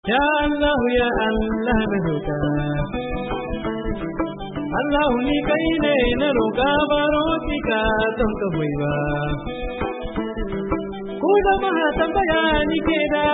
Ya Allah ya Allah na roƙa Allah ni kai ne na roƙa baro ki ka don ka hoyi ba ku jama'a tambaya ni ke da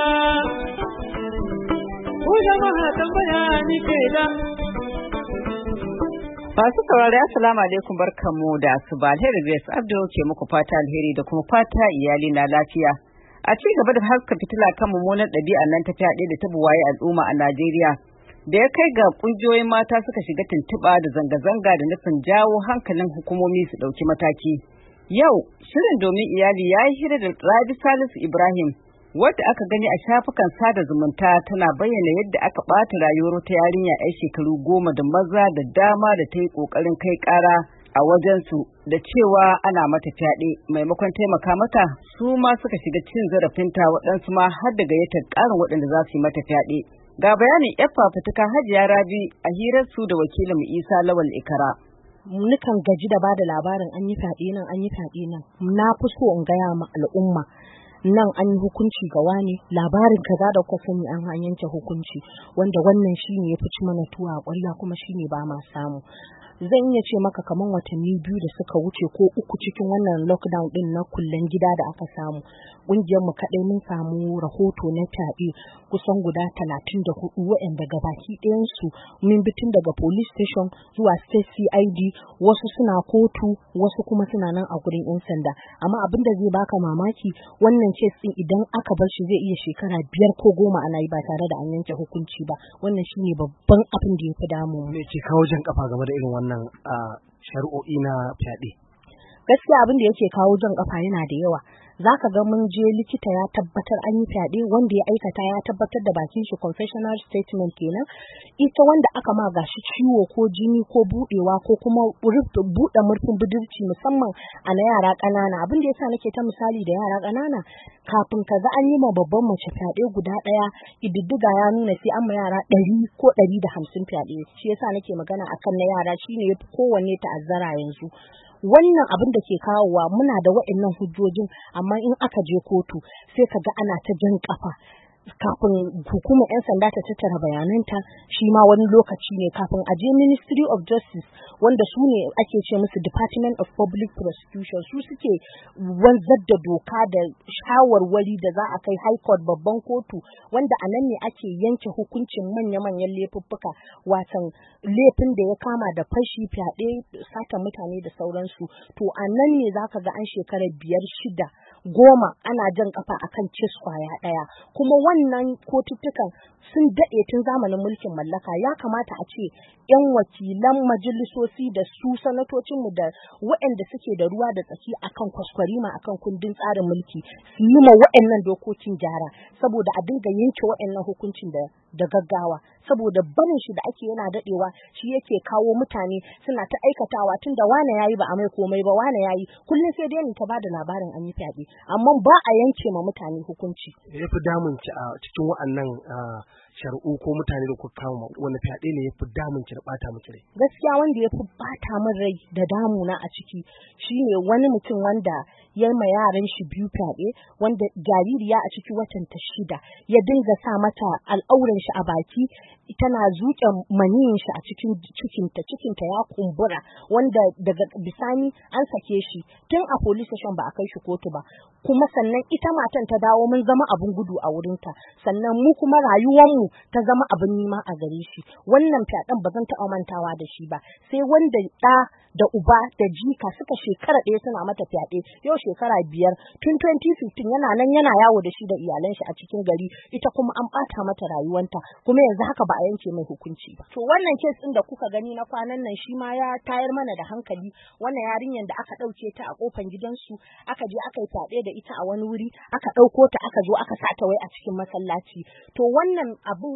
Masu saurari assalamu alaikum barkamu da asuba. Alheri Grace Abdu ke muku fata alheri da kuma fata iyali na lafiya. A ci gaba da haska fitila kan mummunan ɗabi'a nan ta fyaɗe da ta buwaye al'umma a Najeriya. Da ya kai ga ƙungiyoyin mata suka shiga tuntuɓa da zanga-zanga da nufin jawo hankalin hukumomi su ɗauki mataki. Yau, shirin domin iyali ya yi hira da Rabi Salisu Ibrahim, wadda aka gani a shafukan sada zumunta tana bayyana yadda aka ɓata rayuwar wata yarinya 'yar shekaru 10 da maza da dama da ta yi ƙoƙarin kai ƙara a wajensu da cewa ana mata fyaɗe. Maimakon taimaka mata, su ma suka shiga cin zarafinta, waɗansu ma har da gayyatar ƙarin waɗanda za su yi mata fyaɗe. Ga bayanin 'yar fafutuka Hajiya Rabi a hirarsu da wakilin Isa Lawal Ikara. Nukan gaji da bada labarin an yi fyaɗe nan an yi fyaɗe nan. Na fi so in gaya ma al'umma nan an yi hukunci ga wani, labarin kaza da kuka sani an yanke hukunci, wanda wannan shine ya fi mana tuwa a ƙwarya kuma shine ba ma samu. Zan iya ce maka kaman watanni 2 da suka wuce ko 3 cikin wannan lockdown din na kullen gida da aka samu, ƙungiyar mu kadai mun samu rahoto na fyaɗe kusan guda 34 waɗanda gabaki ɗayan su mun bi tun daga police station zuwa state CID, wasu suna kotu, wasu kuma suna nan a gurin 'yan sanda. Amma abin da zai baka mamaki, wannan case din idan aka bar shi zai iya shekara 5 ko 10 ana yi ba tare da an yanke hukunci ba. Wannan shine babban abin da ya fi damu. Me ke kawo jan kafa game da irin wannan shari'o'i na fyaɗe? Gaskiya abin da yake kawo jan kafa yana da yawa. Zaka ga mun je likita ya tabbatar an yi fyaɗe, wanda ya aikata ya tabbatar da bakin shi, confessional statement kenan. Ita wanda aka ma gashi ciwo ko jini ko budewa ko kuma buɗe murfin budurci, musamman a na yara ƙanana. Abin da yasa nake ta misali da yara ƙanana, kafin ka ga an yi ma babban mace fyaɗe guda ɗaya, ididdiga ya nuna sai an ma yara 100 ko 150 fyaɗe. Shi yasa nake magana akan na yara, shine yafi kowanne ta'azzara yanzu. Wannan abin da ke kawowa, muna da waɗannan hujjojin, amma in aka je kotu sai ka ga ana ta jan kafa. Kafin hukumar 'yan sanda ta tattara bayananta, shi ma wani lokaci ne. Kafin a je Ministry of Justice, wanda su ne ake ce musu Department of Public Prosecution, su suke wanzar da doka da shawarwari da za a kai High Court, babban kotu, wanda a nan ne ake yanke hukuncin manya-manyan laifuffuka, watan laifin da ya kama da fashi, fyaɗe, sata mutane da sauransu. To a nan ne za ka ga an shekara 5, 6, 10 ana jan kafa akan case kwaya ɗaya. Kuma wannan kotuttukan sun daɗe tun zamanin mulkin mallaka. Ya kamata a ce 'yan wakilan majalisoci da su sanatocinmu da waɗanda suke da ruwa da tsaki akan kwaskwarima akan kundin tsarin mulki su yi ma waɗannan dokokin gyara, saboda a dinga yanke waɗannan hukuncin da gaggawa. Saboda barin shi da ake yana daɗewa, shi yake kawo mutane suna ta aikatawa, tun da wane yayi ba a mai komai ba, wane yayi, kullum sai dai mu ta bada labarin an yi fyaɗe, amma ba a yanke ma mutane hukunci. Ya fi damun ki a cikin wa'annan shari'u ko mutane da kuka kama, wani fyaɗe ne ya fi damun ki da ɓata miki rai? Gaskiya wanda ya fi ɓata min rai da damuna a ciki shine wani mutum wanda ya ma yaran shi 2 fyaɗe, wanda jaririya a ciki watan ta 6, ya dinga sa mata al'auran shi a baki, tana zuƙe maniyin shi a cikin cikinta ya kumbura, wanda daga bisani an sake shi tun a police station, ba a kai shi kotu ba. Kuma sannan ita matan ta dawo mun zama abin gudu a wurinta, sannan mu kuma rayuwarmu ta zama abin nima a gare shi. Wannan fyaɗen ba zan taɓa mantawa da shi ba, sai wanda ɗa da uba da jika suka shekara ɗaya suna mata fyaɗe, yau shekara 5, tun 2015 yana nan yana yawo da shi da iyalan shi a cikin gari, ita kuma an ɓata mata rayuwanta, kuma yanzu haka ba a yanke mai hukunci ba. To wannan kes ɗin da kuka gani na kwanan nan shi ma ya tayar mana da hankali. Wannan yarinyar da aka ɗauke ta a kofar gidansu, aka je aka yi fyaɗe da ita a wani wuri, aka ɗauko ta aka zo aka sata wai a cikin masallaci. To wannan abu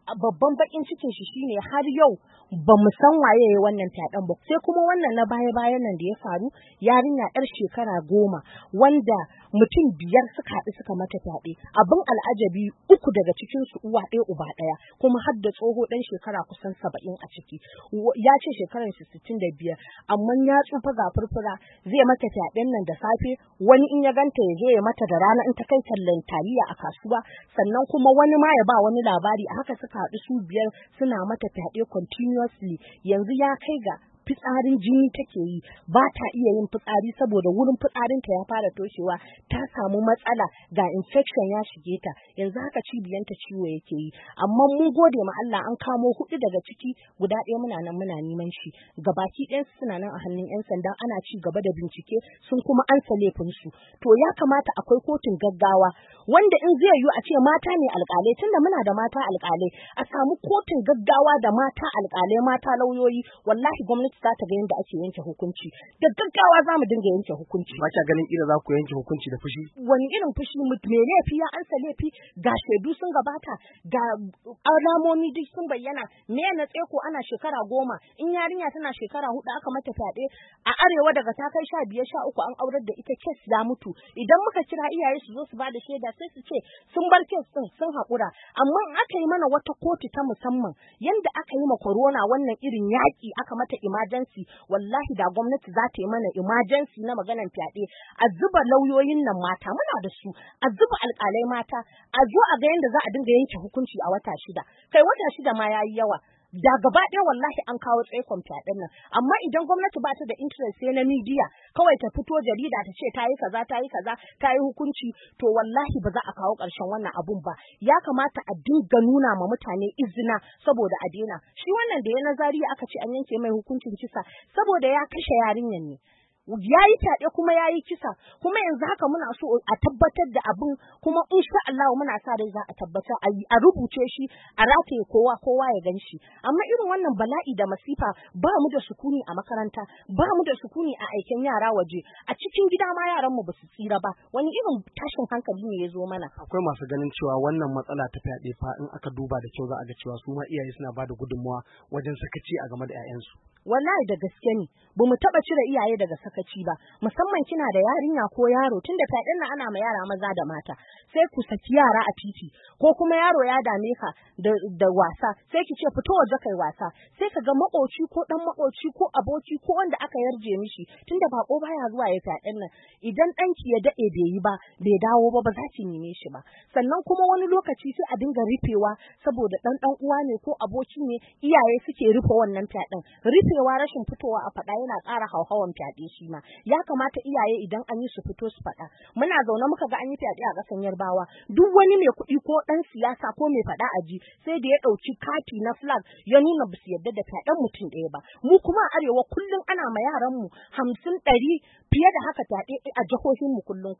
babban bakin cikin shi shine har yau ba mu san waye yayi wannan fyaɗen ba. Sai kuma wannan na baya-bayan nan da ya faru, yarinya 'yar shekara 10 wanda mutum 5 suka haɗu suka mata fyaɗe. Abin al'ajabi 3 daga cikin su uwa ɗaya uba ɗaya, kuma har da tsoho ɗan shekara kusan 70 a ciki. Ya ce shekaran shi 65 amma ya tsufa ga furfura, zai mata fyaɗen nan da safe, wani in ya ganta ya je ya mata da rana in ta kai tallan taliya a kasuwa, sannan kuma wani ma ya ba wani labari. A haka suka haɗu su 5 suna mata fyaɗe continuously. Yanzu ya kai ga fitsarin jini take yi, ba ta iya yin fitsari saboda wurin fitsarinta ya fara toshewa, ta samu matsala ga infection ya shige ta. Yanzu haka cibiyanta ciwo yake yi, amma mun gode ma Allah an kamo 4 daga ciki, guda 1 muna nan muna neman shi. Gabaki ɗayan su suna nan a hannun 'yan sanda, ana ci gaba da bincike, sun kuma ansa laifin su. To ya kamata akwai kotun gaggawa wanda in zai yiwu a ce mata ne alƙalai, tunda muna da mata alƙalai, a samu kotun gaggawa da mata alƙalai, mata lauyoyi. Wallahi gwamnati za ta ga yadda ake yanke hukunci da gaggawa, za mu dinga yanke hukunci. Ba kya ganin kila za ku yanke hukunci da fushi? Wani irin fushi? Me laifi ya ansa laifi, ga shaidu sun gabata, ga alamomi duk sun bayyana. Me na tseko ana shekara 10, in yarinya tana shekara 4 aka mata fyaɗe a arewa daga ta kai 15 13 an aurar da ita, kes ya mutu. Idan muka kira iyaye su zo su bada shaida sai su ce sun bar kes din sun haƙura. Amma in aka yi mana wata kotu ta musamman yanda aka yi ma corona wannan irin yaƙi aka mata emergency, wallahi da gwamnati za ta yi mana emergency na maganan fyaɗe, a zuba lauyoyin nan mata, muna da su, a zuba alƙalai mata, a zo a ga yanda za a dinga yanke hukunci a wata 6. Kai wata 6 ma yayi yawa. Da gaba ɗaya wallahi an kawo tsaikon fyaɗen nan. Amma idan gwamnati ba ta da interest sai na media kawai ta fito jarida ta ce ta yi kaza ta yi hukunci, to wallahi ba za a kawo ƙarshen wannan abun ba. Ya kamata a dinga nuna ma mutane izina saboda a daina. Shi wannan da ya nazari aka ce an yanke mai hukuncin kisa saboda ya kashe yarinyar ne. Ya yi fyaɗe kuma ya yi kisa, kuma yanzu haka muna so a tabbatar da abin, kuma insha Allah muna sa rai za a tabbatar, a rubuce shi, a rataye kowa ya gan shi. Amma irin wannan bala'i da masifa, ba mu da sukuni a makaranta, ba mu da sukuni a aiken yara waje, a cikin gida ma yaran mu ba su tsira ba. Wani irin tashin hankali ne ya zo mana. Akwai masu ganin cewa wannan matsala ta fyaɗe fa in aka duba da kyau za a ga cewa su ma iyaye suna ba da gudunmawa wajen sakaci a game da 'ya'yansu. Wallahi da gaske ne, ba mu taɓa cire iyaye daga sakaci ba, musamman kina da yarinya ko yaro, tunda fyaɗen nan ana ma yara maza da mata, sai ku saki yara a titi, ko kuma yaro ya dame ka da wasa, sai ki ce fito waje kai wasa, sai ka ga makoci ko dan makoci ko aboki ko wanda aka yarje mishi, tunda bako baya zuwa ya fyaɗen nan, idan ɗanki ya daɗe bai yi ba, bai dawo ba za ki neme shi ba. Sannan kuma wani lokaci sai a dinga rufewa saboda ɗan uwa ne ko aboki ne, iyaye suke rufe wannan fyaɗen. Rufewa, rashin fitowa a faɗa yana ƙara hauhawan fyaɗe shi ma. Ya kamata iyaye idan an yi su fito su faɗa. Muna zaune muka ga an yi fyaɗe a ƙasan Yarbawa, duk wani mai kuɗi ko ɗan siyasa ko mai faɗa a ji sai da ya ɗauki kati na flag ya nuna ba su yarda da fyaɗen mutum ɗaya ba. Mu kuma a arewa kullum ana ma yaran mu 50 100 fiye da haka fyaɗe a jihohin mu kullum.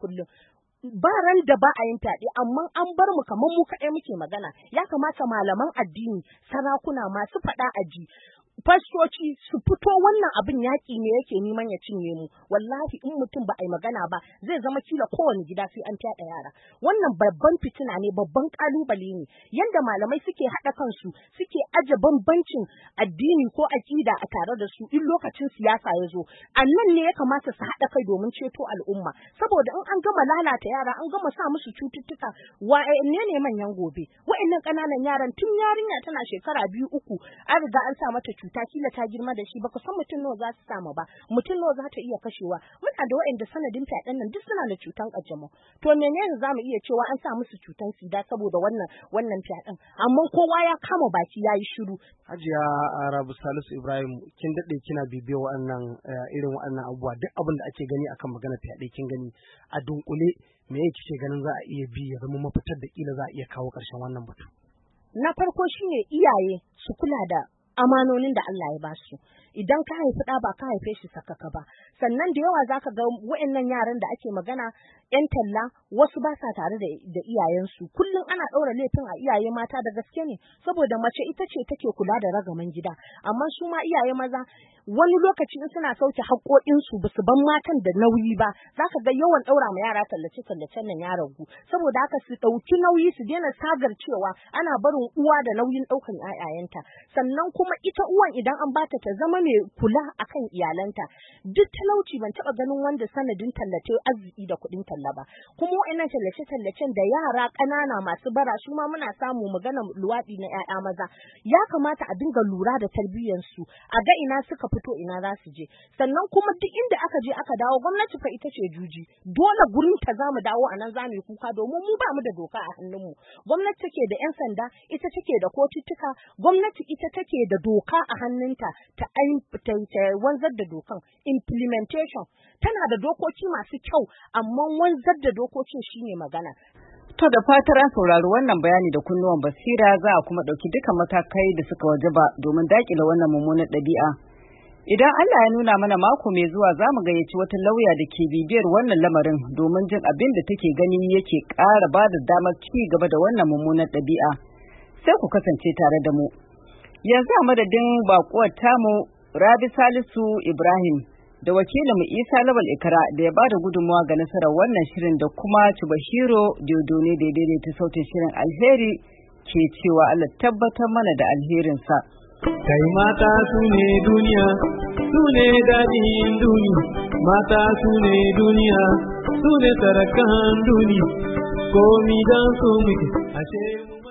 Ba ran da ba a yin fyaɗe, amma an bar mu kamar mu kaɗai muke magana. Ya kamata malaman addini, sarakuna, masu faɗa a ji, fastoci su fito, wannan abin yaƙi ne yake neman ya cinye mu. Wallahi in mutum ba a yi magana ba zai zama kila kowane gida sai an fyaɗa yara. Wannan babban fitina ne, babban ƙalubale ne. Yanda malamai suke haɗa kansu, suke aje bambancin addini ko aƙida a tare da su in lokacin siyasa ya zo. A nan ne ya kamata su haɗa kai domin ceto al'umma. Saboda in an gama lalata yara, an gama sa musu cututtuka, wa'anne ne manyan gobe? Wa'annan ƙananan yaran tun yarinya tana shekara 2 3 an riga an sa mata cuta, kila ta girma da shi, baka san mutum nawa za su samu ba, mutum nawa za ta iya kashewa. Muna da waɗanda sanadin fyaɗen nan duk suna da cutan ƙanjamau. To menene za mu iya cewa an sa musu cutan sida saboda wannan fyaɗen, amma kowa ya kama baki ya yi shiru. Hajiya Rabi Salisu Ibrahim, kin daɗe kina bibiyar waɗannan irin waɗannan abubuwa, duk abin da ake gani akan magana fyaɗe kin gani. A dunkule me yake kike ganin za a iya bi ya zama mafitar da kila za a iya kawo ƙarshen wannan batu? Na farko shine iyaye su kula da amanonin da Allah ya ba su. Idan ka haifi ɗa ba ka haife shi sakaka ba. Sannan da yawa zaka ga wa'annan yaran da ake magana ‘yan talla wasu ba sa tare da iyayensu. Kullum ana ɗaura laifin a iyaye mata, da gaske ne, saboda mace ita ce take kula da ragaman gida. Amma su ma iyaye maza wani lokaci in suna sauke haƙoƙinsu ba su ban matan da nauyi ba, za ka ga yawan ɗaura ma yara tallace-tallacen nan ya ragu. Saboda haka su ɗauki nauyi, su daina sagar cewa ana barin uwa da nauyin ɗaukan ‘ya'yayanta. Sannan kuma ita uwan idan an bata ta zama mai kula akan iyalanta. Duk talauci ban taɓa ganin wanda sanadin tallace arziki da kuɗin talla ba. Kuma wa'annan tallace-tallacen da yara ƙanana masu bara su ma muna samu magana luwaɗi na ‘ya'ya maza. Ya kamata a dinga lura da tarbiyyarsu, a ga ina suka fito ina za su je. Sannan kuma duk inda aka je aka dawo, gwamnati fa ita ce juji. Dole gurin ta za mu dawo a nan za mu yi kuka, domin mu ba mu da doka a hannunmu. Gwamnati take da 'yan sanda, ita take da kotuttuka, gwamnati ita take da doka a hannunta ta wanzar da dokan. Implementation tana da dokoki masu kyau, amma wanzar da dokokin shine magana. To da fatar an saurari wannan bayani da kunnuwan basira, za a kuma ɗauki dukkan matakai da suka wajaba domin daƙile wannan mummunar ɗabi'a. Idan Allah ya nuna mana mako mai zuwa, za mu gayyaci wata lauya da ke bibiyar wannan lamarin domin jin abin da take gani yake ƙara ba da damar ci gaba da wannan mummunar ɗabi'a. Sai ku kasance tare da mu. Yanzu a madadin baƙuwar tamu Rabi Salisu Ibrahim da wakilinmu Isa Lawal Ikra da ya ba da gudunmawa ga nasarar wannan shirin, da kuma Chubahiro Diodone da ya daidaita sautin shirin, alheri ke cewa Allah tabbatar mana da alherinsa. Kai mata su ne duniya, su ne daɗin duniya, mata su ne duniya, su ne sarakan duniya, komi don su muke ashe